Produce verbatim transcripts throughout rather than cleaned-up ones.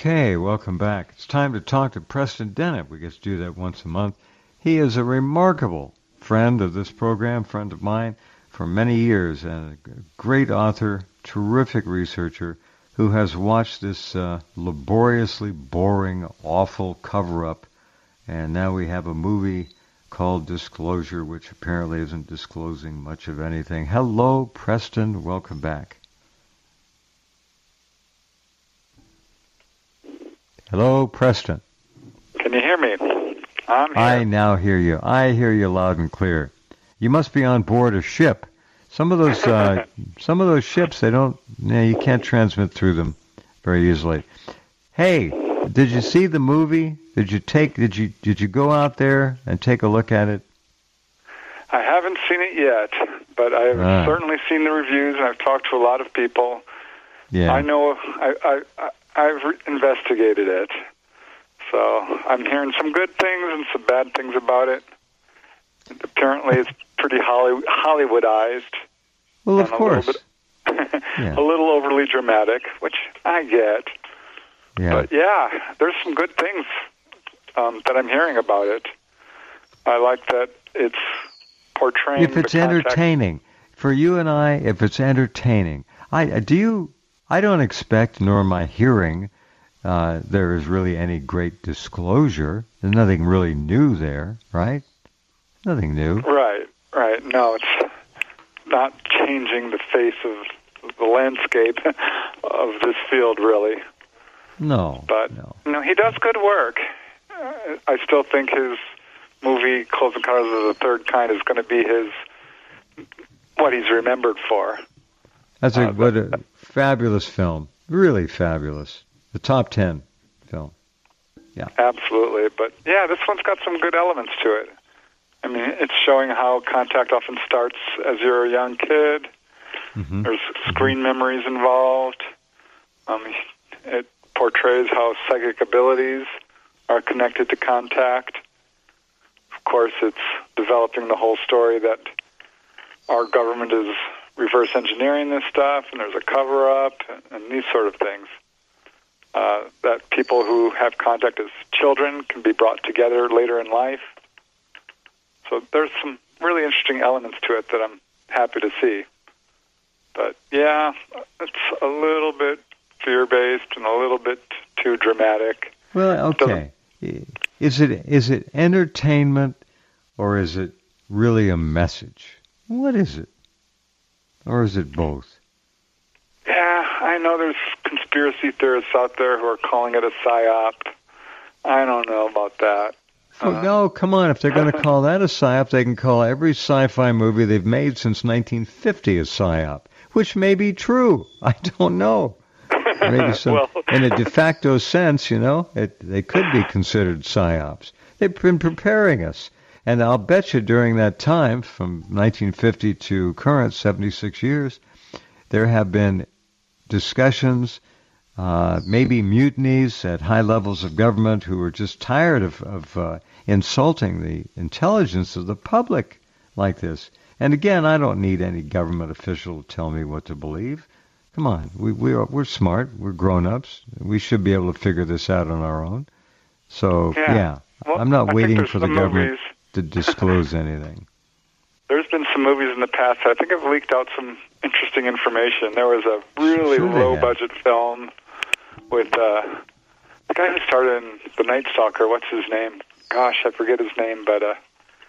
Okay, welcome back. It's time to talk to Preston Dennett. We get to do that once a month. He is a remarkable friend of this program, friend of mine for many years, and a great author, terrific researcher who has watched this uh, laboriously boring, awful cover-up, and now we have a movie called Disclosure, which apparently isn't disclosing much of anything. Hello, Preston. Welcome back. Hello, Preston. Can you hear me? I'm here. I now hear you. I hear you loud and clear. You must be on board a ship. Some of those, uh, some of those ships, they don't. Yeah, you can't transmit through them very easily. Hey, did you see the movie? Did you take? Did you did you go out there and take a look at it? I haven't seen it yet, but I've ah. certainly seen the reviews, and I've talked to a lot of people. Yeah. I know. I. I, I I've re- investigated it, so I'm hearing some good things and some bad things about it. Apparently, it's pretty Holly- Hollywoodized. Well, of course. A little, bit yeah. a little overly dramatic, which I get. Yeah. But yeah, there's some good things um, that I'm hearing about it. I like that it's portraying. If it's the entertaining, for you and I, if it's entertaining, I do you. I don't expect, nor am I hearing, uh, there is really any great disclosure. There's nothing really new there, right? Nothing new. Right, right. No, it's not changing the face of the landscape of this field, really. No, but no. no, he does good work. Uh, I still think his movie, Close Encounters of the Third Kind, is going to be his, what he's remembered for. That's a, uh, what a fabulous film. Really fabulous. The top ten film. Yeah. Absolutely. But, yeah, this one's got some good elements to it. I mean, it's showing how contact often starts as you're a young kid. Mm-hmm. There's screen mm-hmm. memories involved. Um, it portrays how psychic abilities are connected to contact. Of course, it's developing the whole story that our government is reverse engineering this stuff, and there's a cover-up, and these sort of things. Uh, that people who have contact as children can be brought together later in life. So there's some really interesting elements to it that I'm happy to see. But, yeah, it's a little bit fear-based and a little bit too dramatic. Well, okay. Is it is it entertainment, or is it really a message? What is it? Or is it both? Yeah, I know there's conspiracy theorists out there who are calling it a psyop. I don't know about that. Oh, uh, no, come on. If they're going to call that a psyop, they can call every sci-fi movie they've made since nineteen fifty a psyop, which may be true. I don't know. Maybe some, well, in a de facto sense, you know, it, they could be considered psyops. They've been preparing us. And I'll bet you during that time, from nineteen fifty to current, seventy-six years, there have been discussions, uh, maybe mutinies at high levels of government who were just tired of, of uh, insulting the intelligence of the public like this. And again, I don't need any government official to tell me what to believe. Come on, we, we are, we're smart, we're grown-ups. We should be able to figure this out on our own. So, yeah, yeah well, I'm not I waiting for the government movies. to disclose anything. There's been some movies in the past that I think have leaked out some interesting information. There was a really sure low-budget film with uh, the guy who started in The Night Stalker. What's his name? Gosh, I forget his name, but uh,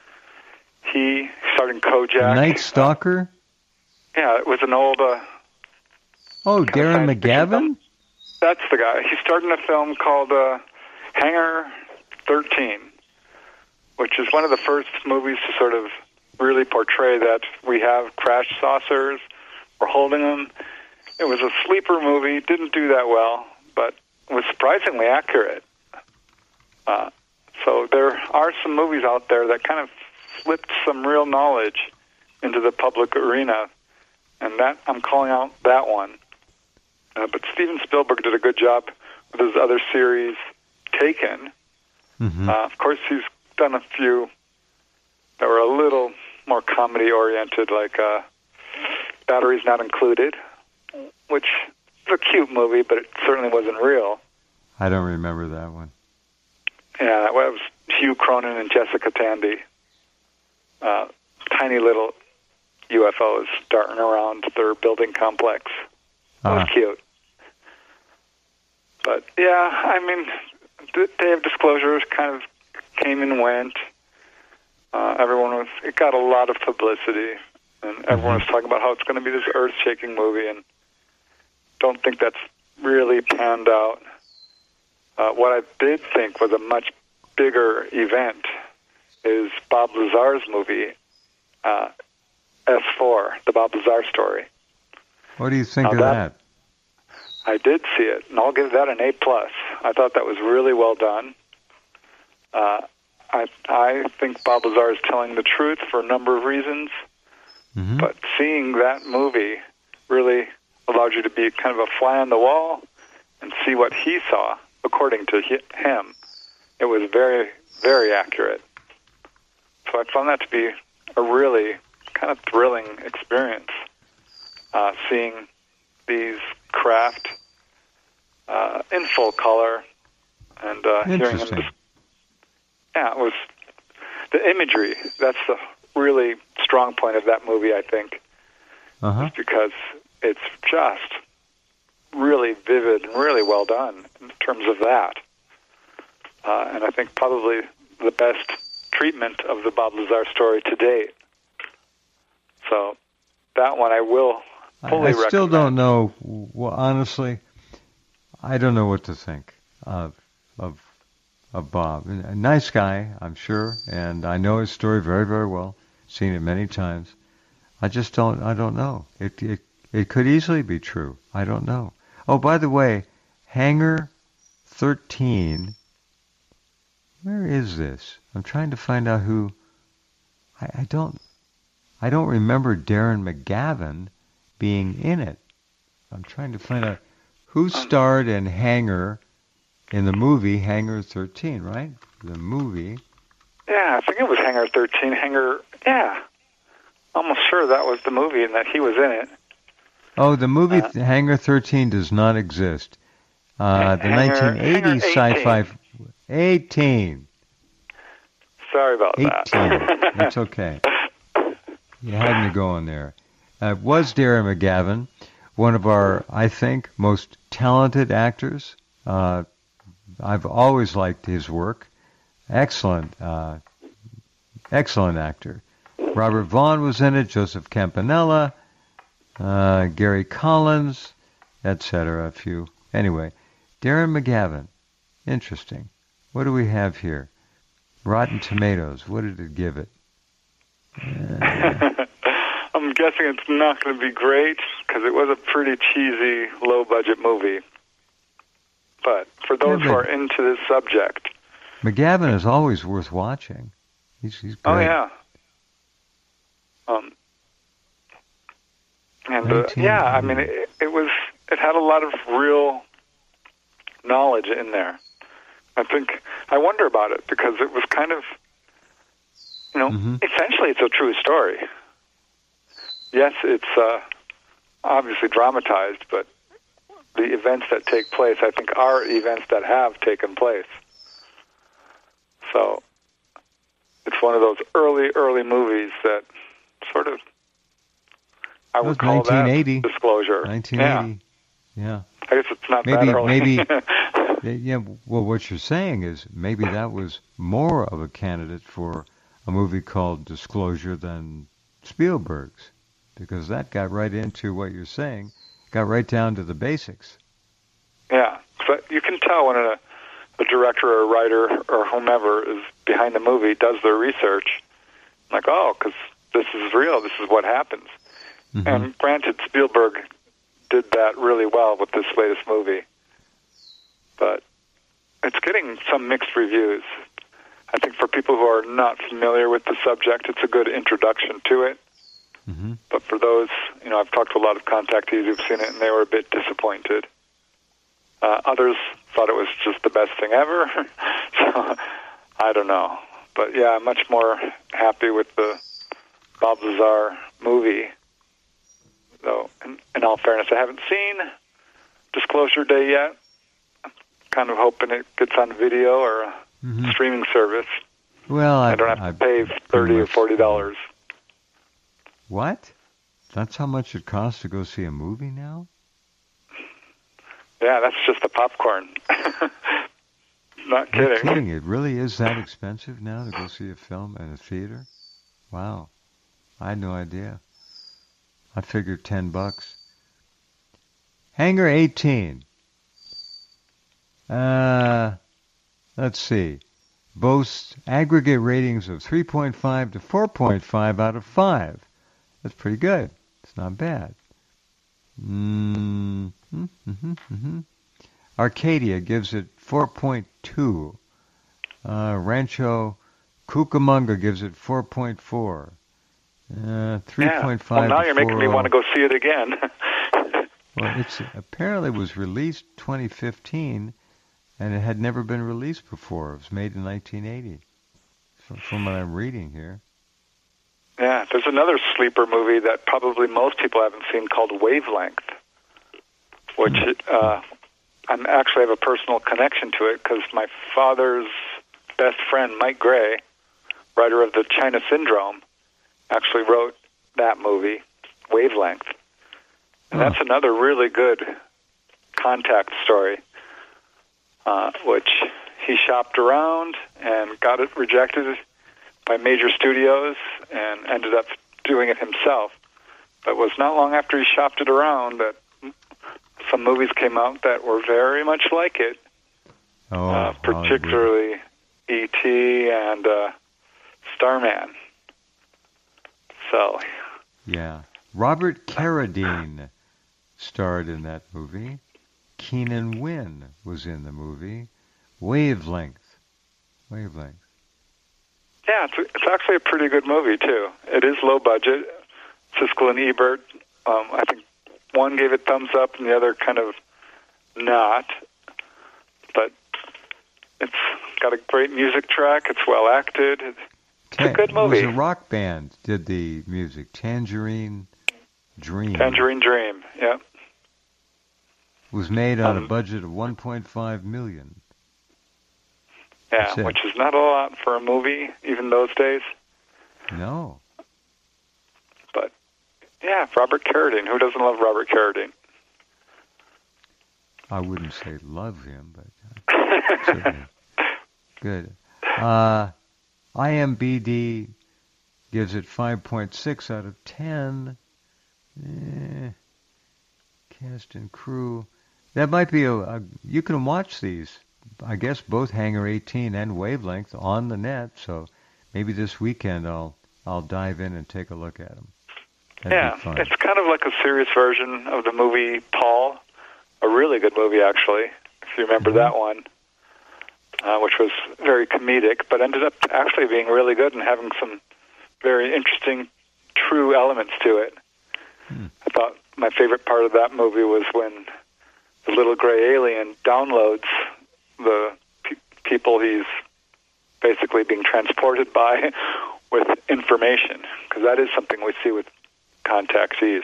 he starred in Kojak. The Night Stalker? Uh, yeah, it was an old... Uh, oh, Darren McGavin? That's the guy. He starred in a film called uh, Hangar thirteen, which is one of the first movies to sort of really portray that we have crash saucers, we're holding them. It was a sleeper movie, didn't do that well, but was surprisingly accurate. Uh, so there are some movies out there that kind of slipped some real knowledge into the public arena, and that I'm calling out that one. Uh, but Steven Spielberg did a good job with his other series, Taken. Mm-hmm. Uh, of course, he's done a few that were a little more comedy-oriented, like uh, Batteries Not Included, which is a cute movie, but it certainly wasn't real. I don't remember that one. Yeah, that was Hugh Cronin and Jessica Tandy. Uh, tiny little U F Os darting around their building complex. It was uh-huh. cute. But, yeah, I mean, the Day of Disclosure kind of came and went. Uh, everyone was, it got a lot of publicity, and everyone was talking about how it's going to be this earth-shaking movie, and don't think that's really panned out. Uh, what I did think was a much bigger event is Bob Lazar's movie, uh, S four, the Bob Lazar story. What do you think now of that, that? I did see it, and I'll give that an A plus. I thought that was really well done. Uh, I I think Bob Lazar is telling the truth for a number of reasons, mm-hmm. but seeing that movie really allowed you to be kind of a fly on the wall and see what he saw, according to him. It was very, very accurate. So I found that to be a really kind of thrilling experience, uh, seeing these craft uh, in full color and uh, hearing him. Dis- yeah, it was the imagery. That's the really strong point of that movie, I think, uh-huh. is because it's just really vivid and really well done in terms of that. Uh, and I think probably the best treatment of the Bob Lazar story to date. So that one I will fully recommend. I still don't know, well, honestly, I don't know what to think of of of Bob. A nice guy, I'm sure, and I know his story very, very well. Seen it many times. I just don't, I don't know. It, it, it could easily be true. I don't know. Oh, by the way, Hangar thirteen, where is this? I'm trying to find out who, I, I don't, I don't remember Darren McGavin being in it. I'm trying to find out who starred in Hangar, in the movie Hangar thirteen, right? The movie. Yeah, I think it was Hangar thirteen. Hangar, yeah. Almost sure that was the movie and that he was in it. Oh, the movie uh, Hangar thirteen does not exist. Uh, the Hangar, nineteen eighty sci-fi... eighteen. Sorry about eighteen. that. That's okay. You had me going there. Uh, was Darren McGavin, one of our, I think, most talented actors. Uh, I've always liked his work. Excellent, uh, excellent actor. Robert Vaughn was in it, Joseph Campanella, uh, Gary Collins, et cetera. A few. Anyway, Darren McGavin. Interesting. What do we have here? Rotten Tomatoes. What did it give it? Uh, I'm guessing it's not going to be great because it was a pretty cheesy, low-budget movie. But for those yeah, but who are into this subject, McGavin is always worth watching. He's, he's great. Oh yeah. Um. And uh, yeah, I mean, it, it was. It had a lot of real knowledge in there. I think I wonder about it because it was kind of, you know, mm-hmm. essentially it's a true story. Yes, it's uh, obviously dramatized, but the events that take place, I think, are events that have taken place. So it's one of those early, early movies that sort of, I would call that disclosure. nineteen eighty. Yeah. yeah. I guess it's not maybe, that early. maybe, yeah, well, what you're saying is maybe that was more of a candidate for a movie called Disclosure than Spielberg's, because that got right into what you're saying, got right down to the basics. Yeah, but you can tell when a, a director or a writer or whomever is behind the movie does their research, like, oh, because this is real, this is what happens. Mm-hmm. And granted, Spielberg did that really well with this latest movie, but it's getting some mixed reviews. I think for people who are not familiar with the subject, it's a good introduction to it. Mm-hmm. But for those, you know, I've talked to a lot of contactees who've seen it, and they were a bit disappointed. Uh, others thought it was just the best thing ever. So, I don't know. But, yeah, I'm much more happy with the Bob Lazar movie. Though, in, in all fairness, I haven't seen Disclosure Day yet. I'm kind of hoping it gets on video or a mm-hmm. streaming service. Well, I, I don't have to I, pay thirty or forty dollars. What? That's how much it costs to go see a movie now? Yeah, that's just the popcorn. Not kidding. Not kidding. It really is that expensive now to go see a film at a theater? Wow. I had no idea. I figured ten bucks. Hangar eighteen. Uh, let's see. Boasts aggregate ratings of three point five to four point five out of five. That's pretty good. It's not bad. Mm-hmm, mm-hmm, mm-hmm. Arcadia gives it four point two. Uh, Rancho Cucamonga gives it four point four. Uh, three point five. Yeah. Well, now you're making me want to go see it again. Well, it's apparently was released twenty fifteen, and it had never been released before. It was made in nineteen eighty, from, from what I'm reading here. Yeah, there's another sleeper movie that probably most people haven't seen called Wavelength, which uh, I actually have a personal connection to it because my father's best friend, Mike Gray, writer of the China Syndrome, actually wrote that movie, Wavelength. And that's another really good contact story, uh, which he shopped around and got it rejected by major studios and ended up doing it himself. But it was not long after he shopped it around that some movies came out that were very much like it, oh, uh, particularly E T and uh, Starman. So, yeah. Robert Carradine starred in that movie. Keenan Wynn was in the movie. Wavelength. Wavelength. Yeah, it's, it's actually a pretty good movie, too. It is low budget. Siskel and Ebert, um, I think one gave it thumbs up and the other kind of not. But it's got a great music track. It's well acted. It's Ta- a good movie. It was a rock band did the music. Tangerine Dream. Tangerine Dream, yeah. It was made on um, a budget of one point five million dollars. Yeah, which is not a lot for a movie, even those days. No. But, yeah, Robert Carradine. Who doesn't love Robert Carradine? I wouldn't say love him, but uh, certainly. Good. Uh, I M B D gives it five point six out of ten. Eh, cast and crew. That might be a, a... You can watch these. I guess both Hangar eighteen and Wavelength on the net, so maybe this weekend I'll I'll dive in and take a look at them. That'd yeah, it's kind of like a serious version of the movie Paul, a really good movie actually, if you remember mm-hmm. that one, uh, which was very comedic, but ended up actually being really good and having some very interesting, true elements to it. Hmm. I thought my favorite part of that movie was when the little gray alien downloads the pe- people he's basically being transported by with information, because that is something we see with contactees.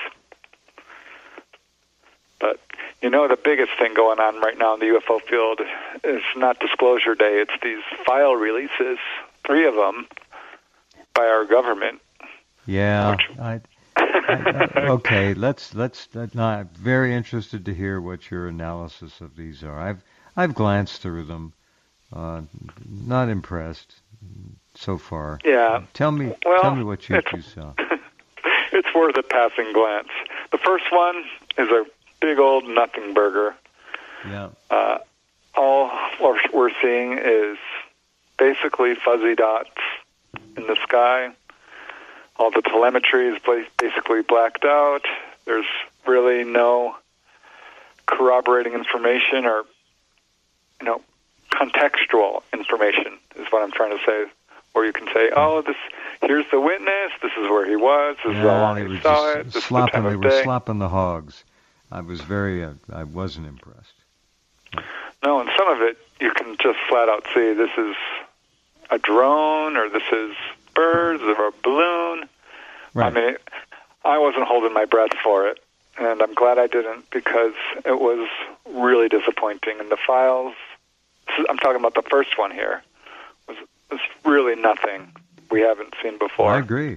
But, you know, the biggest thing going on right now in the U F O field is not Disclosure Day. It's these file releases, three of them, by our government. Yeah. Which, I, I, I, okay, let's, let's, no, I'm very interested to hear what your analysis of these are. I've I've glanced through them. Uh, not impressed so far. Yeah. Tell me, well, tell me what you, you saw. It's worth a passing glance. The first one is a big old nothing burger. Yeah. Uh, all we're seeing is basically fuzzy dots in the sky. All the telemetry is basically blacked out. There's really no corroborating information or you know, contextual information is what I'm trying to say, where you can say, oh, this here's the witness, this is where he was, this yeah, is how long he saw it, this slopping, is the time they of were day. slopping the hogs. I was very, uh, I wasn't impressed. No, and some of it you can just flat out see this is a drone or this is birds or a balloon. Right. I mean, I wasn't holding my breath for it, and I'm glad I didn't because it was really disappointing. And the files is, I'm talking about the first one here, was, was really nothing we haven't seen before. I agree.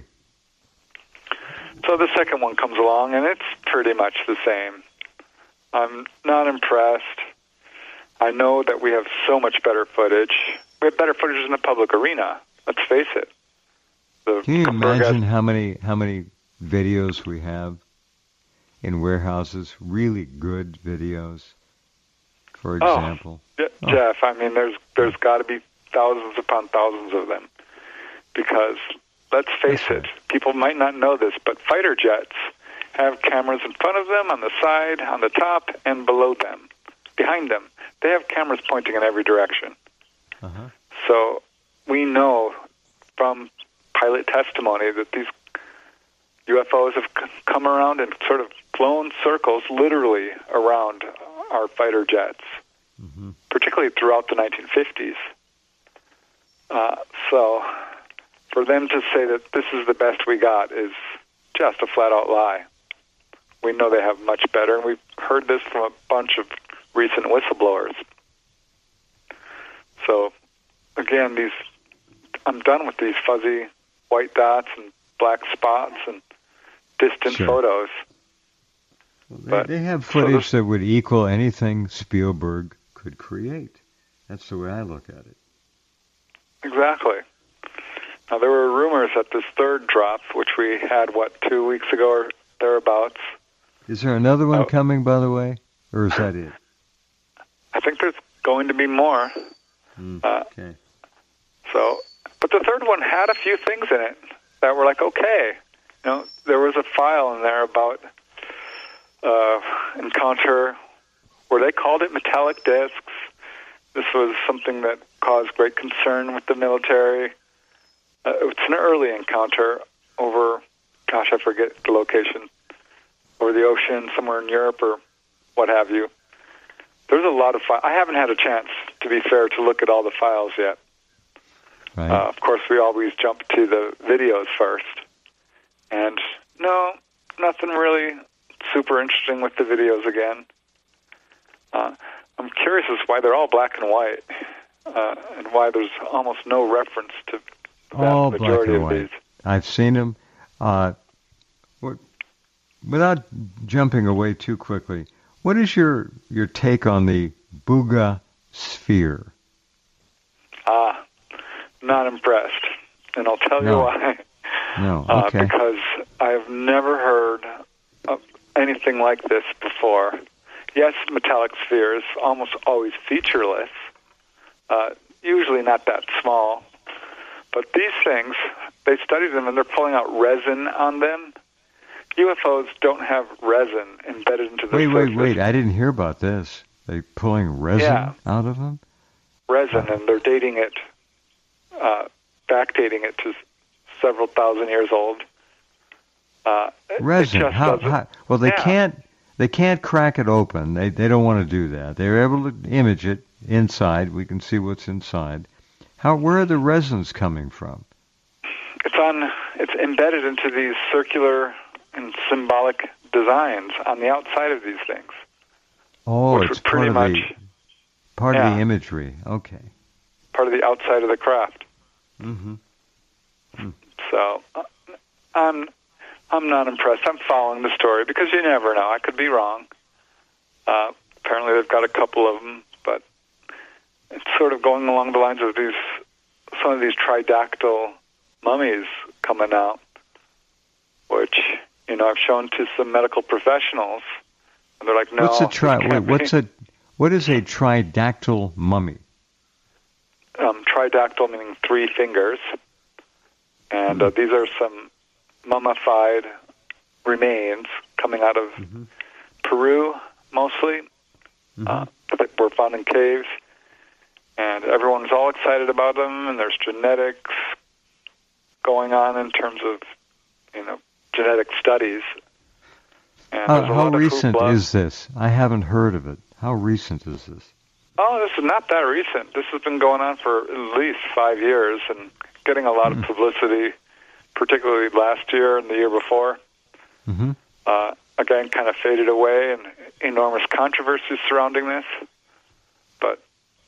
So the second one comes along, and it's pretty much the same. I'm not impressed. I know that we have so much better footage. We have better footage in the public arena. Let's face it. The Can you Berghaus- imagine how many how many videos we have in warehouses? Really good videos, for example. Oh, oh. Jeff, I mean, there's there's got to be thousands upon thousands of them. Because let's face That's it, right. people might not know this, but fighter jets have cameras in front of them, on the side, on the top, and below them, behind them. They have cameras pointing in every direction. Uh-huh. So we know from pilot testimony that these U F Os have c- come around and sort of flown circles literally around our fighter jets, Mm-hmm. particularly throughout the nineteen fifties. Uh, so for them to say that this is the best we got is just a flat-out lie. We know they have much better, and we've heard this from a bunch of recent whistleblowers. So, again, these I'm done with these fuzzy white dots and black spots and distant Sure. photos. Well, But- they, they have so footage this- that would equal anything Spielberg could create. That's the way I look at it. Exactly. Now, there were rumors that this third drop, which we had, what, two weeks ago or thereabouts, Is there another one Oh. coming, by the way? Or is that it? I think there's going to be more. Mm, Uh, okay. So, but the third one had a few things in it that were like, okay. You know, there was a file in there about uh, encounter where they called it metallic discs. This was something that caused great concern with the military. Uh, it's an early encounter over, gosh, I forget the location, over the ocean, somewhere in Europe or what have you. There's a lot of files. I haven't had a chance, to be fair, to look at all the files yet. Right. Uh, of course, we always jump to the videos first. And no, nothing really super interesting with the videos again. Uh, I'm curious as to why they're all black and white, uh, and why there's almost no reference to the vast All black majority and of white. these. I've seen them. Uh, what, without jumping away too quickly, what is your, your take on the Buga sphere? Ah, not impressed. And I'll tell No. you why. No, Uh, okay. because I have never heard of anything like this before. Yes, metallic spheres, almost always featureless, uh, usually not that small. But these things, they studied them and they're pulling out resin on them. U F Os don't have resin embedded into the Wait, surface. wait, wait. I didn't hear about this. They pulling resin Yeah. out of them? Resin, and they're dating it, uh, backdating it to several thousand years old. Uh, it- it Resin. just How, doesn't- how? Well, they Yeah. can't. They can't crack it open. They they don't want to do that. They're able to image it inside. We can see what's inside. How? Where are the resins coming from? It's on. It's embedded into these circular and symbolic designs on the outside of these things. Oh, Which it's would pretty part of much- the part of yeah. the imagery. Okay. Part of the outside of the craft. Mm-hmm. So uh, I'm I'm not impressed. I'm following the story because you never know. I could be wrong. Uh, apparently, they've got a couple of them, but it's sort of going along the lines of these some of these tridactyl mummies coming out, which you know I've shown to some medical professionals, and they're like, "No, What's a this tri? Wait, can't what's be." a what is a tridactyl mummy? Um, tridactyl meaning three fingers, and uh, these are some mummified remains coming out of Mhm. Peru, mostly, Mhm. uh, that were found in caves, and everyone's all excited about them, and there's genetics going on in terms of, you know, genetic studies. And How, there's a how lot of recent hoopla. is this? I haven't heard of it. How recent is this? Oh, this is not that recent. This has been going on for at least five years and getting a lot Hmm. of publicity, particularly last year and the year before. Mm-hmm. Uh, again, kind of faded away and enormous controversy surrounding this. But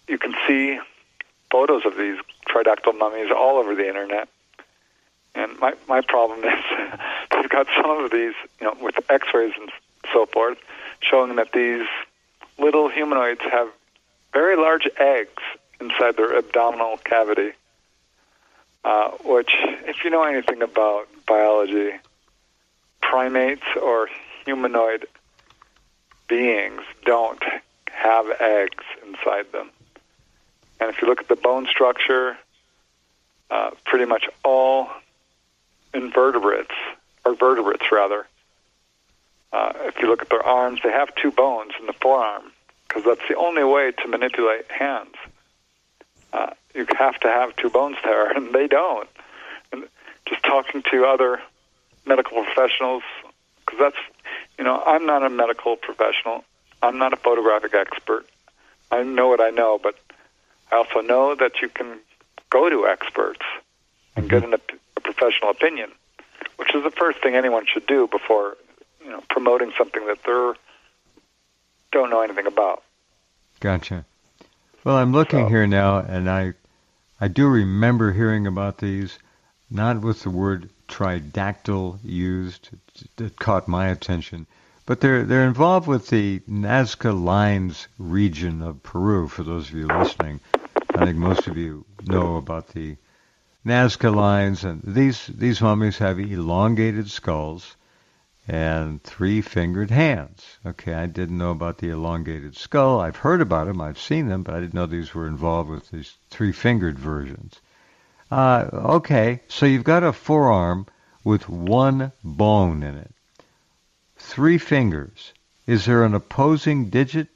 you can see photos of these tridactyl mummies all over the internet. And my my problem is they've got some of these, you know, with X-rays and so forth, showing that these little humanoids have very large eggs inside their abdominal cavity, uh, which, if you know anything about biology, primates or humanoid beings don't have eggs inside them. And if you look at the bone structure, uh, pretty much all invertebrates, or vertebrates rather, uh, if you look at their arms, they have two bones in the forearm, because that's the only way to manipulate hands. Uh, you have to have two bones there, and they don't. And just talking to other medical professionals, because that's, you know, I'm not a medical professional. I'm not a photographic expert. I know what I know, but I also know that you can go to experts and get an, a professional opinion, which is the first thing anyone should do before, you know, promoting something that they don't know anything about. Gotcha. Well, I'm looking so. here now, and I, I do remember hearing about these, not with the word tridactyl used. It caught my attention. But they're they're involved with the Nazca Lines region of Peru, for those of you listening. I think most of you know about the Nazca Lines. And these, these mummies have elongated skulls and three-fingered hands. Okay, I didn't know about the elongated skull. I've heard about them. I've seen them, but I didn't know these were involved with these three-fingered versions. Uh, okay, so you've got a forearm with one bone in it. Three fingers. Is there an opposing digit?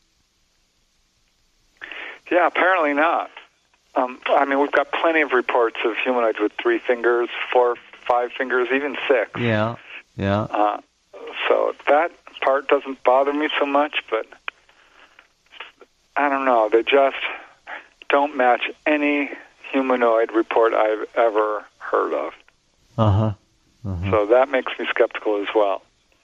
Yeah, apparently not. Um, I mean, we've got plenty of reports of humanoids with three fingers, four, five fingers, even six. Yeah, yeah. Uh, so that part doesn't bother me so much, but I don't know. They just don't match any humanoid report I've ever heard of. Uh-huh. uh-huh. So that makes me skeptical as well.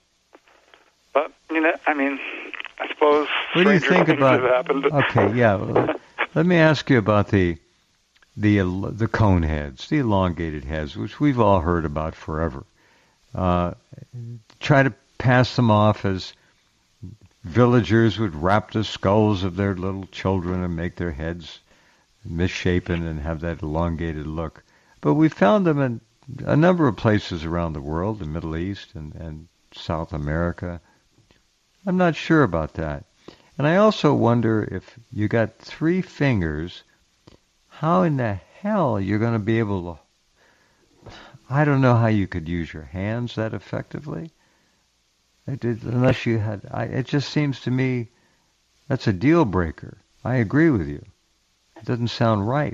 But, you know, I mean, I suppose what do you think about, have happened. Okay, yeah. Let me ask you about the the the cone heads, the elongated heads, which we've all heard about forever. Uh, try to pass them off as villagers would wrap the skulls of their little children and make their heads misshapen and have that elongated look. But we found them in a number of places around the world, the Middle East and, and South America. I'm not sure about that. And I also wonder if you got three fingers, how in the hell you're going to be able to... I don't know how you could use your hands that effectively. It did, unless you had... I, it just seems to me that's a deal breaker. I agree with you. It doesn't sound right.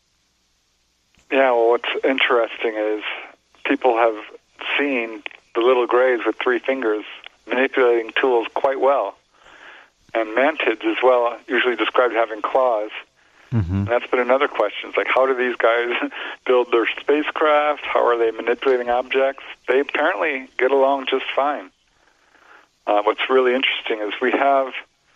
Yeah, well, what's interesting is people have seen the little grays with three fingers manipulating tools quite well. And mantids as well, usually described having claws. Mm-hmm. And that's been another question. It's like, how do these guys build their spacecraft? How are they manipulating objects? They apparently get along just fine. Uh, what's really interesting is we have,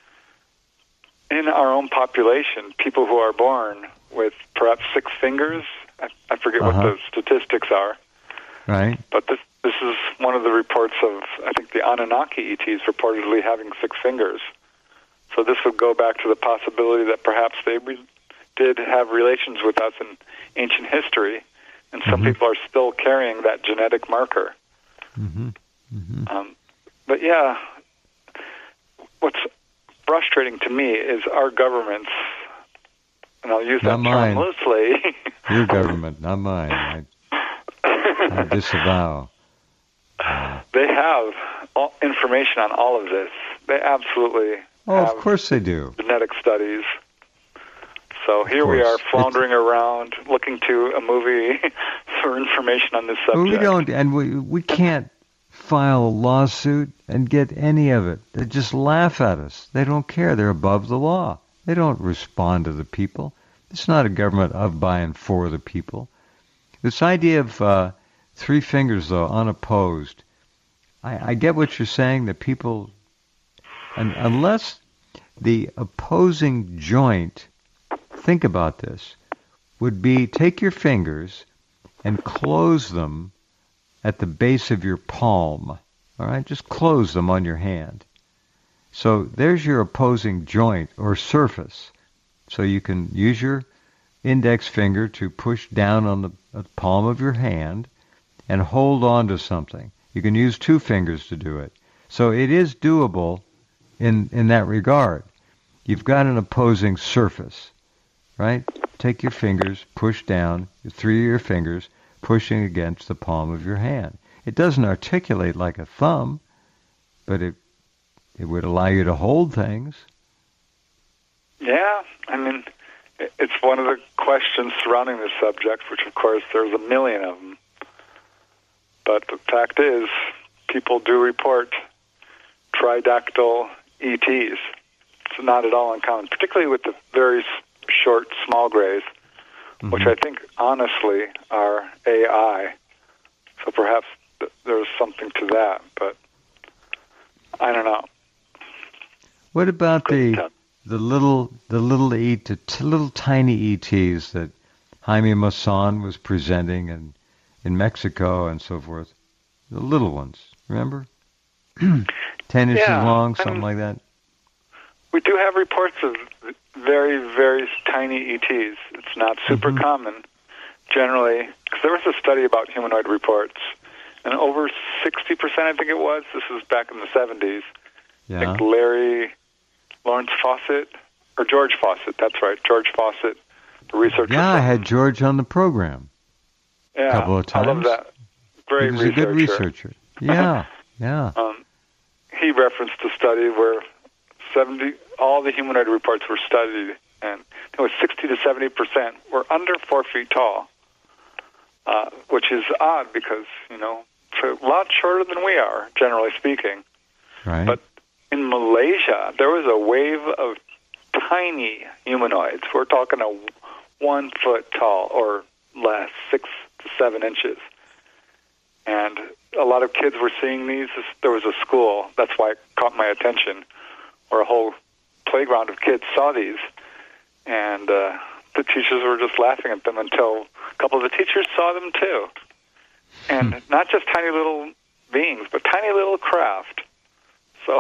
in our own population, people who are born with perhaps six fingers. I, I forget uh-huh. what the statistics are. Right. But this this is one of the reports of, I think, the Anunnaki E Ts reportedly having six fingers. So this would go back to the possibility that perhaps they re- did have relations with us in ancient history, and some mm-hmm. people are still carrying that genetic marker. Mm-hmm. Mm-hmm. Um, but yeah, what's frustrating to me is our governments, and I'll use not that mine. term loosely. Your government, not mine. I, I disavow. Uh, they have all information on all of this. They absolutely oh, have of course they do. Genetic studies. So here we are floundering it's, around looking to a movie for information on this subject. We don't, and we we can't file a lawsuit and get any of it. They just laugh at us. They don't care. They're above the law. They don't respond to the people. It's not a government of, by, and for the people. This idea of uh, three fingers, though, unopposed, I, I get what you're saying, that people, and unless the opposing joint think about this, would be take your fingers and close them at the base of your palm. All right, just close them on your hand. So there's your opposing joint or surface. So you can use your index finger to push down on the palm of your hand and hold on to something. You can use two fingers to do it. So it is doable in, in that regard. You've got an opposing surface, right? Take your fingers, push down, three of your fingers, pushing against the palm of your hand. It doesn't articulate like a thumb, but it it would allow you to hold things. Yeah, I mean, it's one of the questions surrounding this subject, which, of course, there's a million of them. But the fact is, people do report tridactyl E Ts. It's not at all uncommon, particularly with the very short, small grays, mm-hmm. which I think, honestly, are A I. So perhaps th- there's something to that, but I don't know. What about the the little the little E the t- little tiny E Ts that Jaime Maussan was presenting in in Mexico and so forth? The little ones, remember? Ten inches yeah, long, something I mean, like that. We do have reports of very, very tiny E Ts. It's not super mm-hmm. common, generally, because there was a study about humanoid reports, and over sixty percent, I think it was, this was back in the seventies, yeah. I think Larry Lawrence Fawcett, or George Fawcett, that's right, George Fawcett, the researcher. Yeah, from, I had George on the program yeah, a couple of times. I love that. Great he was researcher. a good researcher. Yeah, yeah. Um, he referenced a study where seventy all the humanoid reports were studied, and it was sixty to seventy percent were under four feet tall, uh, which is odd because, you know, it's a lot shorter than we are, generally speaking. Right. But in Malaysia, there was a wave of tiny humanoids. We're talking a one foot tall or less, six to seven inches. And a lot of kids were seeing these. There was a school, that's why it caught my attention, where a whole playground of kids saw these. And uh, the teachers were just laughing at them until a couple of the teachers saw them too. And hmm. not just tiny little beings, but tiny little craft. So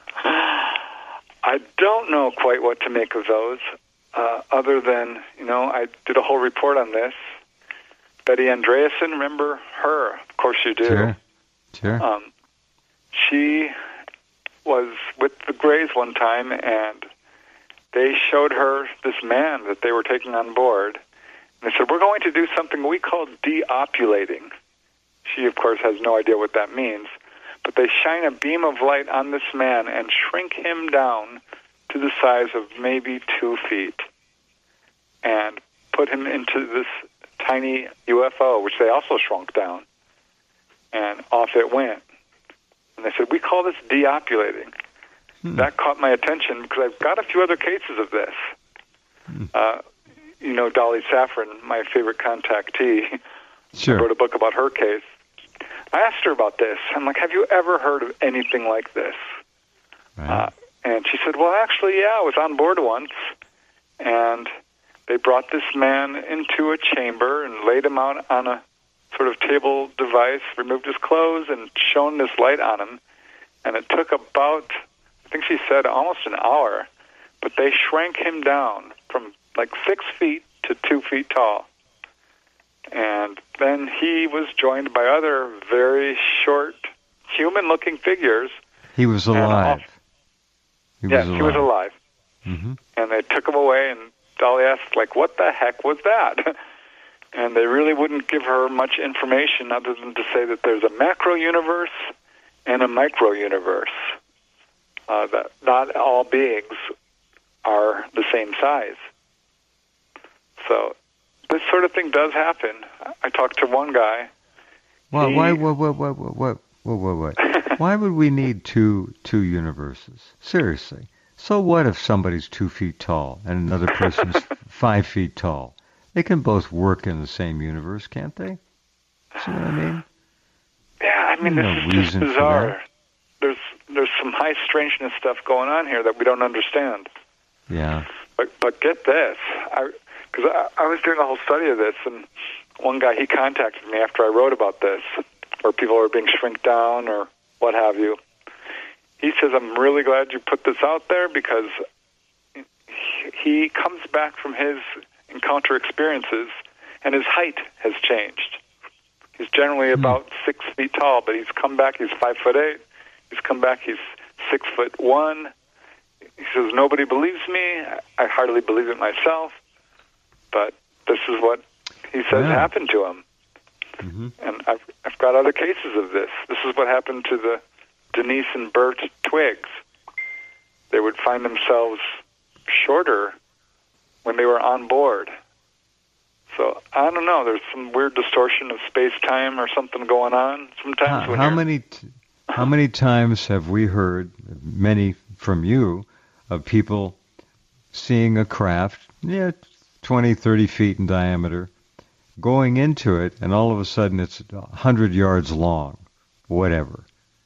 I don't know quite what to make of those, uh, other than, you know, I did a whole report on this. Betty Andreasen, remember her? Of course you do. Sure, sure. Um, she was with the Greys one time, and they showed her this man that they were taking on board. And they said, we're going to do something we call deopulating. She, of course, has no idea what that means. But they shine a beam of light on this man and shrink him down to the size of maybe two feet and put him into this tiny U F O, which they also shrunk down. And off it went. And they said, we call this deopulating. Hmm. That caught my attention because I've got a few other cases of this. Hmm. Uh, you know, Dolly Saffron, my favorite contactee, sure. wrote a book about her case. I asked her about this. I'm like, have you ever heard of anything like this? Right. Uh, and she said, well, actually, yeah, I was on board once. And they brought this man into a chamber and laid him out on a sort of table device, removed his clothes, and shone this light on him. And it took about, I think she said, almost an hour. But they shrank him down from like six feet to two feet tall. And then he was joined by other very short, human-looking figures. He was alive. He was yes, alive. he was alive. Mm-hmm. And they took him away, and Dolly asked, like, what the heck was that? And they really wouldn't give her much information other than to say that there's a macro-universe and a micro-universe. Uh, that not all beings are the same size. So this sort of thing does happen. I talked to one guy. Well, he, why, what, what, what, what, what, what, what? Why would we need two two universes? Seriously. So what if somebody's two feet tall and another person's five feet tall? They can both work in the same universe, can't they? See what I mean? Yeah, I mean, There's this no is just bizarre. There's there's some high strangeness stuff going on here that we don't understand. Yeah. But, but get this, because I, I, I was doing a whole study of this, and one guy, he contacted me after I wrote about this, where people are being shrink down or what have you. He says, I'm really glad you put this out there because he comes back from his encounter experiences and his height has changed. He's generally about mm. six feet tall, but he's come back, he's five foot eight. He's come back, he's six foot one. He says, nobody believes me. I hardly believe it myself. But this is what he says yeah. happened to him. Mm-hmm. And I've, I've got other cases of this. This is what happened to the Denise and Bert Twiggs. They would find themselves shorter when they were on board. So, I don't know, there's some weird distortion of space-time or something going on. Sometimes how, when how you're... many t- how many times have we heard, many from you, of people seeing a craft, yeah, twenty, thirty feet in diameter, going into it, and all of a sudden it's one hundred yards long, whatever.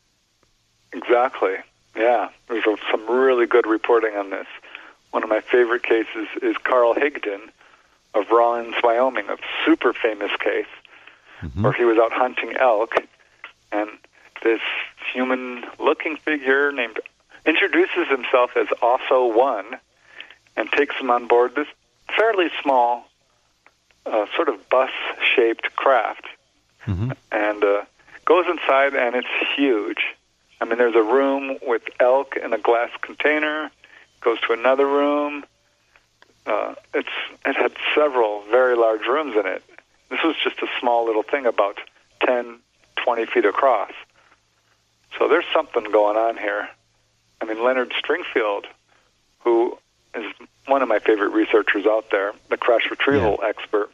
Exactly, yeah. There's a, some really good reporting on this. One of my favorite cases is Carl Higdon of Rawlins, Wyoming, a super famous case, mm-hmm. where he was out hunting elk, and this human-looking figure named introduces himself as Also One and takes him on board this fairly small, uh, sort of bus-shaped craft, mm-hmm. and uh, goes inside, and it's huge. I mean, there's a room with elk in a glass container, goes to another room. Uh, it's it had several very large rooms in it. This was just a small little thing about ten, twenty feet across. So there's something going on here. I mean, Leonard Stringfield, who is one of my favorite researchers out there, the crash retrieval yeah. expert,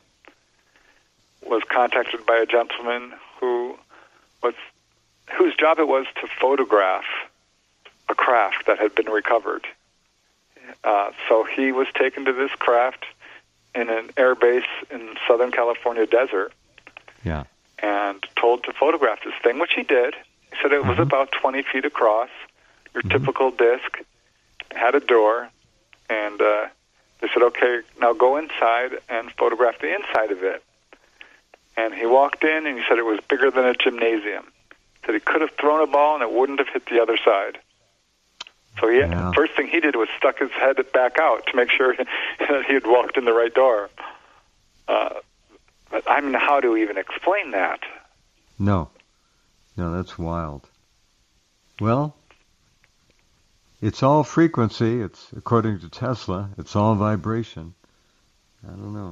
was contacted by a gentleman who was whose job it was to photograph a craft that had been recovered. Uh, so he was taken to this craft in an air base in Southern California desert yeah. and told to photograph this thing, which he did. He said it was mm-hmm. about twenty feet across, your mm-hmm. typical disc, had a door, and uh, they said, okay, now go inside and photograph the inside of it. And he walked in, and he said it was bigger than a gymnasium. He said he could have thrown a ball, and it wouldn't have hit the other side. So he, yeah. the first thing he did was stuck his head back out to make sure that he had walked in the right door. Uh, but, I mean, how do we even explain that? No. No, that's wild. Well, it's all frequency. It's, according to Tesla, it's all vibration. I don't know.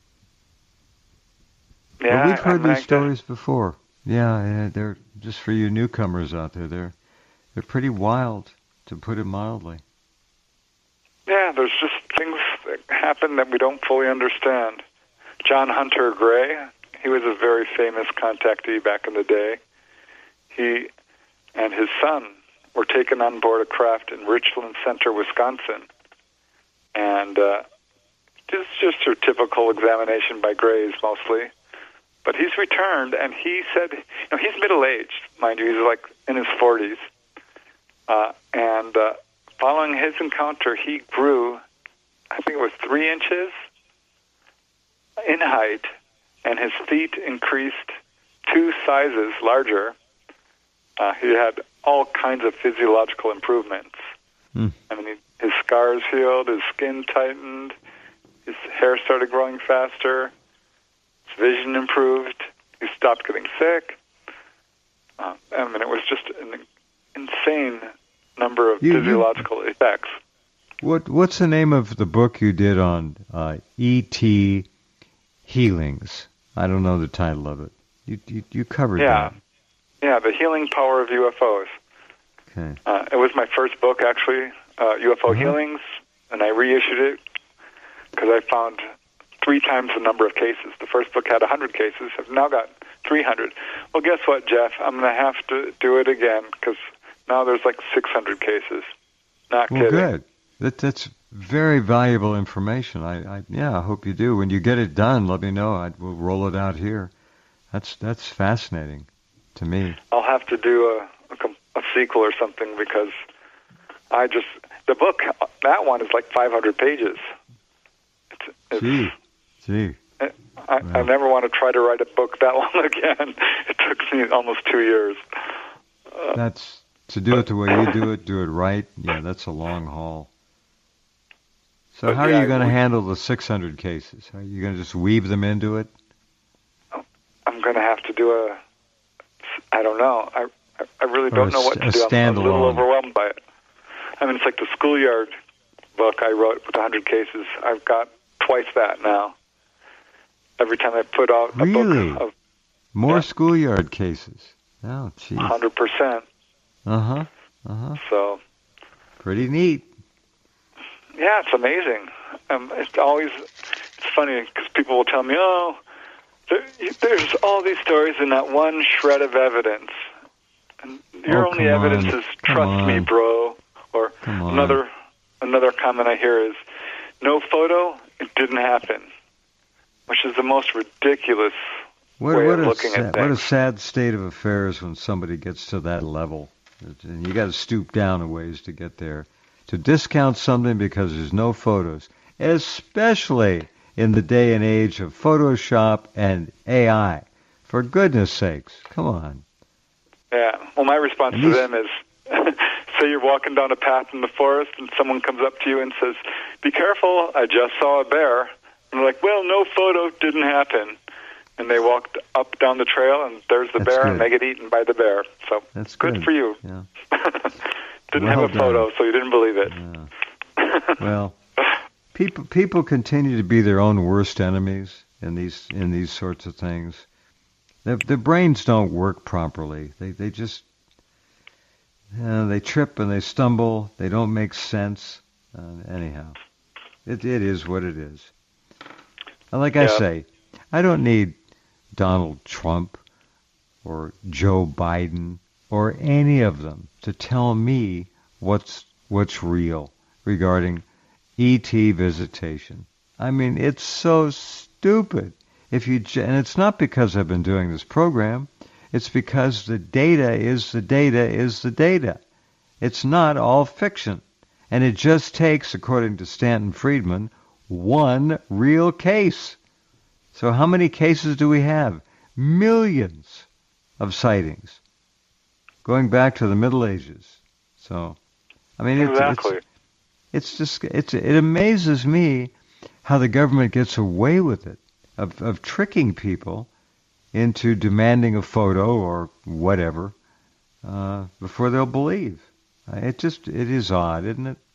Yeah, but we've heard I these stories that. before. Yeah, yeah, they're just for you newcomers out there. They're they're pretty wild, to put it mildly. Yeah, there's just things that happen that we don't fully understand. John Hunter Gray, he was a very famous contactee back in the day. He and his son were taken on board a craft in Richland Center, Wisconsin. And uh, it's just your typical examination by Grays mostly. But he's returned, and he said, you know, he's middle-aged, mind you. He's like in his forties. Uh, and uh, following his encounter, he grew, I think it was three inches in height, and his feet increased two sizes larger. Uh, he had all kinds of physiological improvements. Mm. I mean, he, his scars healed, his skin tightened, his hair started growing faster, his vision improved, he stopped getting sick. Uh, I mean, it was just an insane number of you, physiological you, effects. What What's the name of the book you did on uh, E T healings? I don't know the title of it. You you, you covered yeah. that. Yeah, The Healing Power of U F Os. Okay. Uh, it was my first book, actually, uh, U F O uh-huh. Healings, and I reissued it because I found three times the number of cases. The first book had one hundred cases. I've now got three hundred. Well, guess what, Jeff? I'm going to have to do it again because now there's like six hundred cases. Not well, kidding. Good. That, that's very valuable information. I, I yeah, I hope you do. When you get it done, let me know. I will roll it out here. That's that's fascinating to me. I'll have to do a, a, a sequel or something because I just the book that one is like five hundred pages. It's, gee, gee. I, I, wow. I never want to try to write a book that long again. It took me almost two years. Uh, that's to do it the way you do it, do it right. Yeah, that's a long haul. So how yeah, are you going to handle the six hundred cases? Are you going to just weave them into it? I'm going to have to do a, I don't know. I I really don't know what to do. I'm, I'm a little overwhelmed by it. I mean, it's like the schoolyard book I wrote with one hundred cases. I've got twice that now. Every time I put out a really? book of... More yeah. schoolyard cases. Oh, geez. one hundred percent. Uh-huh. Uh-huh. So... pretty neat. Yeah, it's amazing. Um, it's always... It's funny because people will tell me, oh, there, there's all these stories in that one shred of evidence. And your oh, only evidence on. is trust me, bro. Or another another comment I hear is, no photo, it didn't happen. Which is the most ridiculous what, way what of a looking sad, at things. What a sad state of affairs when somebody gets to that level. And you got to stoop down a ways to get there. To discount something because there's no photos, especially in the day and age of Photoshop and A I. For goodness sakes, come on. Yeah. Well, my response and to these... them is, say you're walking down a path in the forest and someone comes up to you and says, be careful, I just saw a bear. And they're like, well, no photo, didn't happen. And they walked up down the trail and there's the That's bear good. And they get eaten by the bear. So That's good, good for you. Yeah. Didn't well have a done. photo, so you didn't believe it. Yeah. Well, people people continue to be their own worst enemies in these in these sorts of things. Their, their brains don't work properly. They they just uh, they trip and they stumble. They don't make sense. Uh, anyhow, it it is what it is. And like I yeah. say, I don't need Donald Trump or Joe Biden or any of them to tell me what's what's real regarding E T visitation. I mean, it's so stupid. If you and it's not because I've been doing this program. It's because the data is the data is the data. It's not all fiction. And it just takes, according to Stanton Friedman, one real case. So how many cases do we have? Millions of sightings. Going back to the Middle Ages. So, I mean, it's, exactly. it's, it's just, it's, it amazes me how the government gets away with it, of, of tricking people into demanding a photo or whatever uh, before they'll believe. It just, it is odd, isn't it?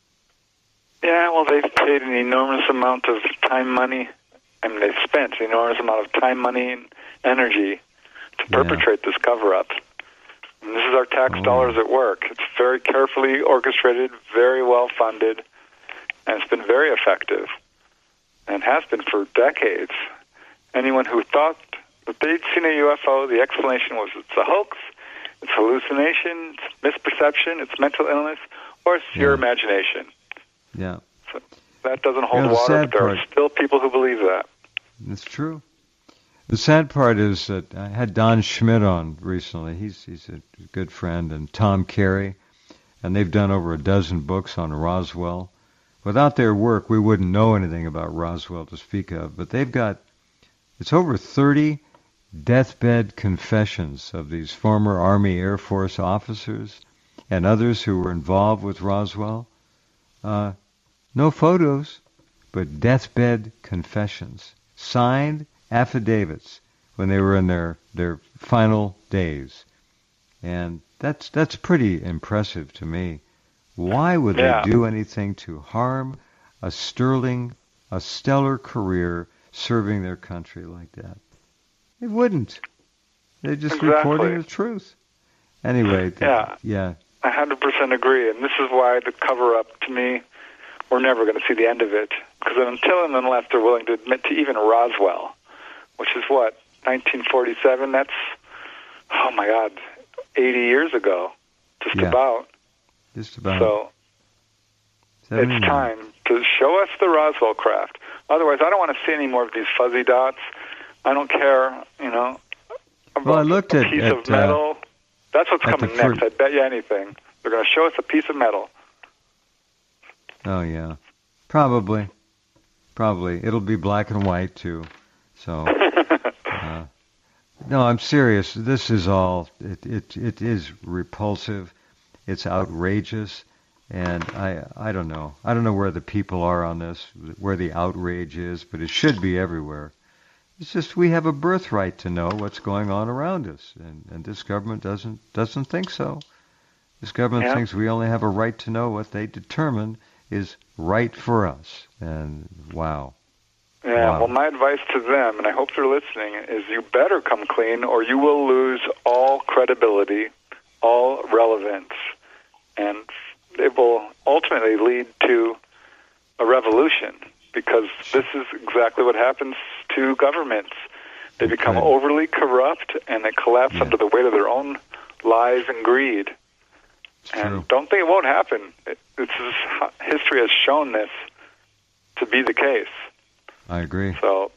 Yeah, well, they've paid an enormous amount of time, money. I mean, they've spent an enormous amount of time, money, and energy to perpetrate yeah. this cover-up. And this is our tax oh. dollars at work. It's very carefully orchestrated, very well-funded, and it's been very effective, and has been for decades. Anyone who thought that they'd seen a U F O, the explanation was it's a hoax, it's hallucination, it's misperception, it's mental illness, or it's yeah. your imagination. Yeah. So that doesn't hold you know, the water, but there part, are still people who believe that. It's true. The sad part is that I had Don Schmidt on recently. He's he's a good friend, and Tom Carey, and they've done over a dozen books on Roswell. Without their work, we wouldn't know anything about Roswell to speak of, but they've got, it's over thirty deathbed confessions of these former Army Air Force officers and others who were involved with Roswell. Uh, no photos, but deathbed confessions. Signed affidavits when they were in their, their final days. And that's that's pretty impressive to me. Why would yeah. they do anything to harm a sterling, a stellar career serving their country like that? They wouldn't. They're just exactly. reporting the truth. Anyway, yeah, yeah. I one hundred percent agree. And this is why the cover-up, to me, we're never going to see the end of it. Because until and unless they're willing to admit to even Roswell, which is what, nineteen forty-seven, that's, oh my God, eighty years ago, just yeah. about. Just about. So seventy-nine. It's time to show us the Roswell craft. Otherwise, I don't want to see any more of these fuzzy dots. I don't care, you know, about well, I looked a at, piece at, of metal. Uh, that's what's coming next. Fir- I bet you anything. They're going to show us a piece of metal. Oh, yeah. Probably. Probably. It'll be black and white, too. So, uh, no, I'm serious. This is all, it, it, it is repulsive. It's outrageous. And I, I don't know. I don't know where the people are on this, where the outrage is, but it should be everywhere. It's just we have a birthright to know what's going on around us. And, and this government doesn't, doesn't think so. This government yeah. thinks we only have a right to know what they determine is right for us. And wow. Yeah, wow. Well, my advice to them, and I hope they're listening, is you better come clean or you will lose all credibility, all relevance, and it will ultimately lead to a revolution, because this is exactly what happens to governments. They become okay. overly corrupt, and they collapse yeah. under the weight of their own lies and greed. It's and true. Don't think it won't happen. It, it's just, history has shown this to be the case. I agree. So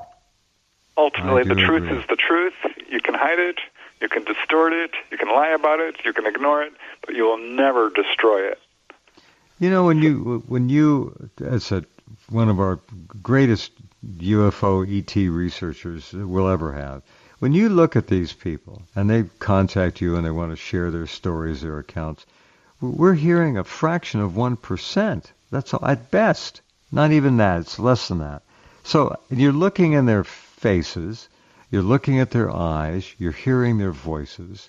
ultimately, the truth agree. is the truth. You can hide it, you can distort it, you can lie about it, you can ignore it, but you will never destroy it. You know, when you when you as a one of our greatest U F O E T researchers we'll ever have, when you look at these people and they contact you and they want to share their stories, their accounts, we're hearing a fraction of one percent. That's all, at best. Not even that. It's less than that. So you're looking in their faces, you're looking at their eyes, you're hearing their voices.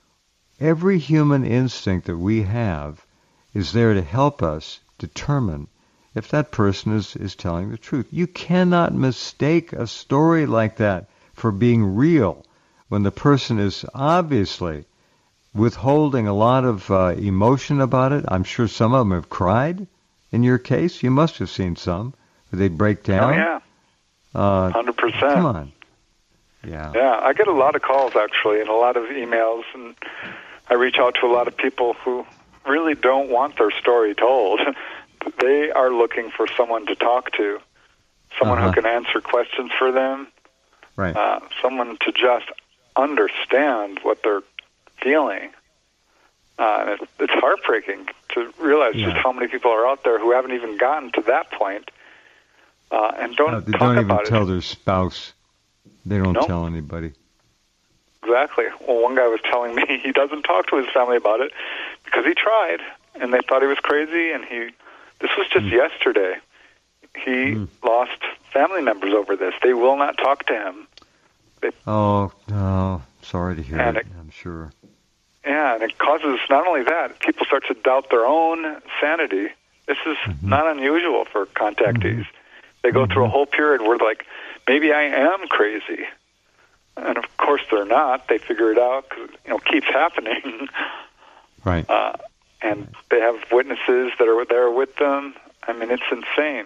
Every human instinct that we have is there to help us determine if that person is, is telling the truth. You cannot mistake a story like that for being real when the person is obviously withholding a lot of uh, emotion about it. I'm sure some of them have cried. In your case, you must have seen some. They break down. Oh, yeah. Uh, one hundred percent. Come on. Yeah. Yeah, I get a lot of calls, actually, and a lot of emails, and I reach out to a lot of people who really don't want their story told. They are looking for someone to talk to, someone uh-huh. who can answer questions for them, right? Uh, someone to just understand what they're feeling. Uh, and it, it's heartbreaking to realize yeah. just how many people are out there who haven't even gotten to that point, uh, and don't no, they talk don't about even tell it. their spouse. They don't nope. tell anybody. Exactly. Well, one guy was telling me he doesn't talk to his family about it because he tried, and they thought he was crazy, and he... This was just mm. yesterday. He mm. lost family members over this. They will not talk to him. They, oh, no. Sorry to hear it, it, I'm sure. Yeah, and it causes not only that, people start to doubt their own sanity. This is mm-hmm. not unusual for contactees. Mm-hmm. They go mm-hmm. through a whole period where, like, maybe I am crazy. And, of course, they're not. They figure it out because, you know, it keeps happening. Right. Uh, and they have witnesses that are there with them. I mean, it's insane.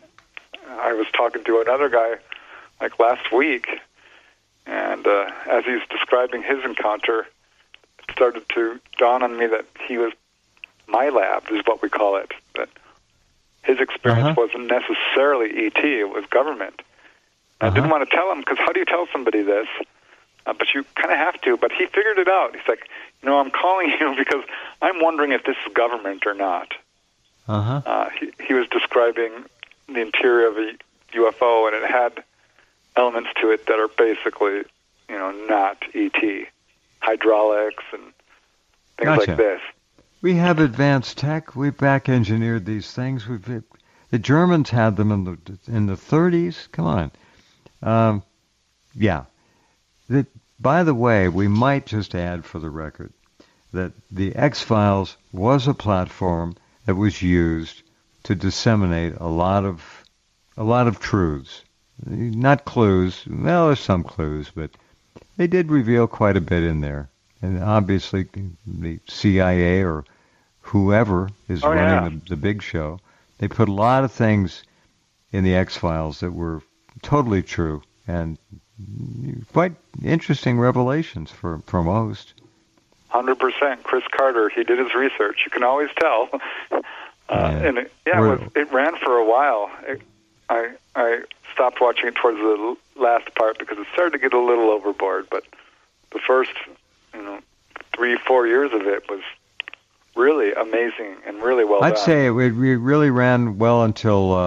I was talking to another guy, like, last week, and uh, as he's describing his encounter, it started to dawn on me that he was, my lab is what we call it, that his experience uh-huh. wasn't necessarily E T, it was government. Uh-huh. I didn't want to tell him, because how do you tell somebody this? Uh, but you kind of have to. But he figured it out. He's like, you know, I'm calling you because I'm wondering if this is government or not. Uh-huh. Uh, he, he was describing the interior of a U F O, and it had elements to it that are basically, you know, not E T. Hydraulics and things gotcha. like this. We have advanced tech. We back engineered these things. We've the Germans had them in the in the thirties. Come on, um, yeah. The, by the way, we might just add for the record that the X-Files was a platform that was used to disseminate a lot of a lot of truths, not clues. Well, there's some clues, but they did reveal quite a bit in there. And obviously, the C I A or whoever is oh, running yeah. the, the big show, they put a lot of things in the X-Files that were totally true and quite interesting revelations for, for most. one hundred percent. Chris Carter, he did his research. You can always tell. Uh, yeah. And it, yeah, it, was, it ran for a while. It, I I stopped watching it towards the last part because it started to get a little overboard. But the first, you know, three, four years of it was really amazing and really well I'd done. say it really ran well until uh,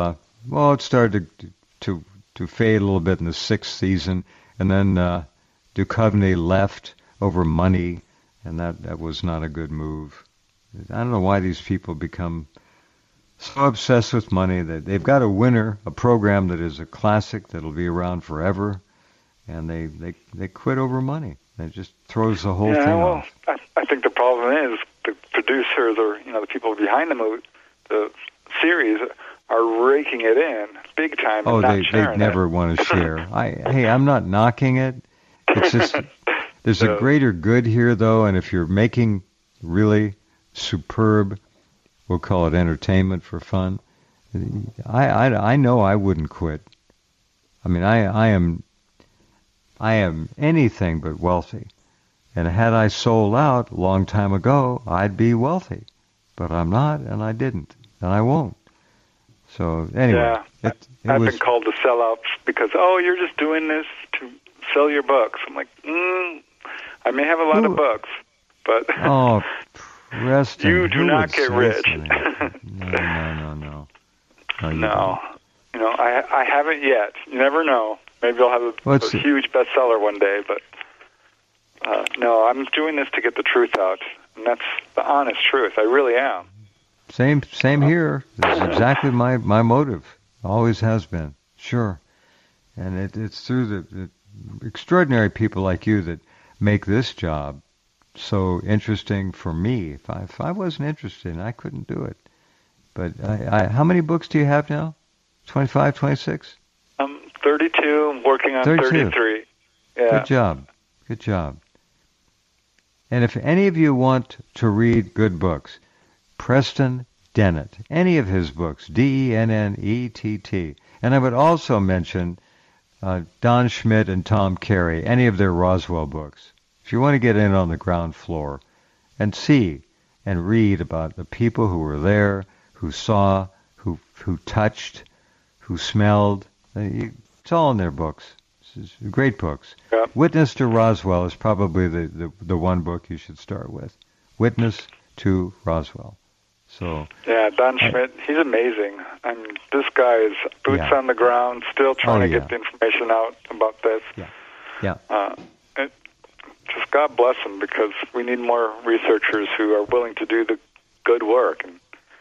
well, it started to to, to fade a little bit in the sixth season, and then uh, Duchovny left over money, and that, that was not a good move. I don't know why these people become so obsessed with money that they've got a winner, a program that is a classic that'll be around forever, and they, they, they quit over money. It just throws the whole yeah, thing well, off. I, I think the problem is the producers or you know the people behind the movie, the series are raking it in big time. Oh, and not they they sharing never it. want to share. I hey, I'm not knocking it. It's just there's a greater good here though, and if you're making really superb, we'll call it entertainment for fun. I I, I know I wouldn't quit. I mean, I I am. I am anything but wealthy. And had I sold out a long time ago, I'd be wealthy. But I'm not, and I didn't, and I won't. So anyway. Yeah, it, it I've was, been called to sellouts because, oh, you're just doing this to sell your books. I'm like, mm, I may have a lot who, of books, but oh, Preston, you do who not would get say rich. no, no, no, no. No, you no. You know, I I haven't yet. You never know. Maybe I'll have a, What's a it? huge bestseller one day, but uh, no, I'm doing this to get the truth out, and that's the honest truth. I really am. Same, same here. This is exactly my, my motive. Always has been. Sure. And it, it's through the, the extraordinary people like you that make this job so interesting for me. If I, if I wasn't interested, I couldn't do it. But I, I, how many books do you have now? twenty-five, twenty-six? I'm thirty-two. I'm working on thirty-two. thirty-three. Yeah. Good job. Good job. And if any of you want to read good books, Preston Dennett, any of his books, D E N N E T T. And I would also mention uh, Don Schmidt and Tom Carey, any of their Roswell books. If you want to get in on the ground floor and see and read about the people who were there, who saw, who who touched, who smelled, it's all in their books. It's great books. Yep. Witness to Roswell is probably the, the, the one book you should start with. Witness to Roswell. So yeah, Don Schmidt, I, he's amazing. I mean, this guy is boots yeah. on the ground, still trying oh, to yeah. get the information out about this. Yeah, yeah. Uh, it, just God bless him, because we need more researchers who are willing to do the good work. And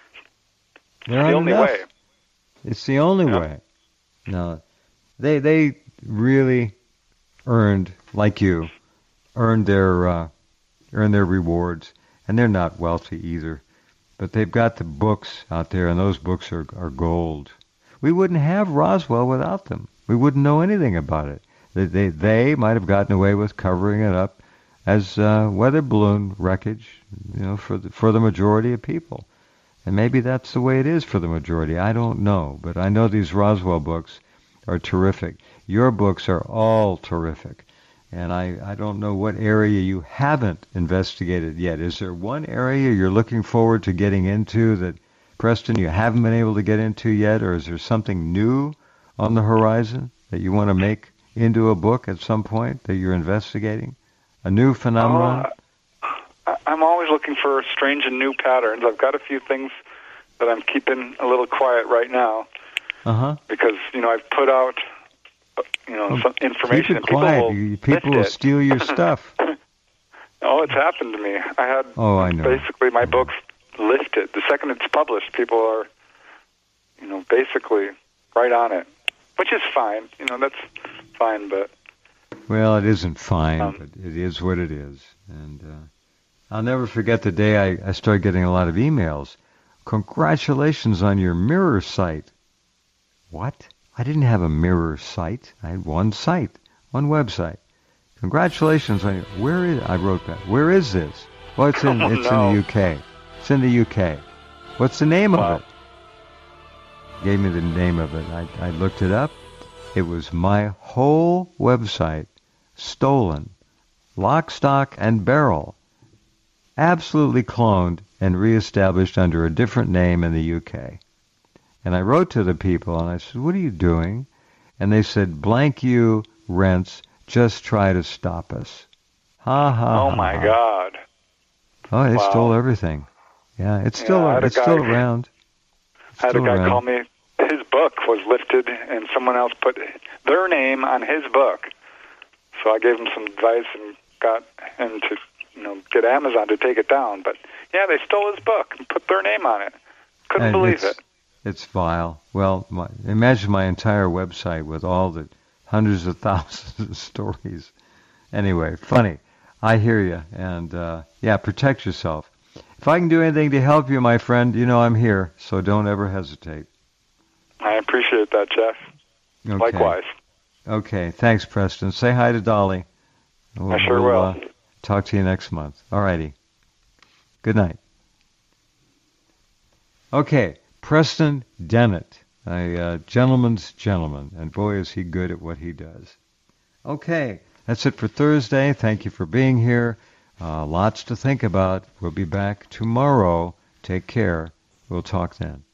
it's there the only enough. way. It's the only yeah. way. No, they they really earned, like you, earned their uh, earned their rewards, and they're not wealthy either. But they've got the books out there, and those books are, are gold. We wouldn't have Roswell without them. We wouldn't know anything about it. They they, they might have gotten away with covering it up as uh, weather balloon wreckage, you know, for the, for the majority of people. And maybe that's the way it is for the majority. I don't know, but I know these Roswell books are terrific. Your books are all terrific. And I, I don't know what area you haven't investigated yet. Is there one area you're looking forward to getting into that, Preston, you haven't been able to get into yet? Or is there something new on the horizon that you want to make into a book at some point that you're investigating? A new phenomenon? Uh, I'm always looking for strange and new patterns. I've got a few things that I'm keeping a little quiet right now. Uh-huh. Because, you know, I've put out you know, well, some information. Keep it quiet. People will, people will steal your stuff. Oh, it's happened to me. I had oh, I know. basically my books listed. The second it's published, people are, you know, basically right on it, which is fine. You know, that's fine, but... Well, it isn't fine, um, but it is what it is. And uh, I'll never forget the day I, I started getting a lot of emails. Congratulations on your Mirror site. What? I didn't have a Mirror site. I had one site, one website. Congratulations on your... Where is... I wrote that. Where is this? Well, it's in, oh, it's no. in the U K. It's in the U K. What's the name wow. of it? Gave me the name of it. I, I looked it up. It was my whole website stolen, lock, stock, and barrel, absolutely cloned and reestablished under a different name in the U K. And I wrote to the people, and I said, what are you doing? And they said, blank you rents, just try to stop us. Ha, ha, Oh, ha, my ha. God. Oh, they wow. stole everything. Yeah, it's still, yeah, it's guy, still around. It's I had a still guy around. call me his book was lifted and someone else put their name on his book. So I gave him some advice and got him to, you know, get Amazon to take it down. But yeah, they stole his book and put their name on it. Couldn't and believe it's, it. It's vile. Well, my, imagine my entire website with all the hundreds of thousands of stories. Anyway, funny. I hear you. And, uh, yeah, protect yourself. If I can do anything to help you, my friend, you know I'm here, so don't ever hesitate. I appreciate that, Jeff. Okay. Likewise. Okay. Thanks, Preston. Say hi to Dolly. We'll, I sure we'll, will. Uh, talk to you next month. All righty. Good night. Okay. Preston Dennett, a uh, gentleman's gentleman, and boy, is he good at what he does. Okay. That's it for Thursday. Thank you for being here. Uh, lots to think about. We'll be back tomorrow. Take care. We'll talk then.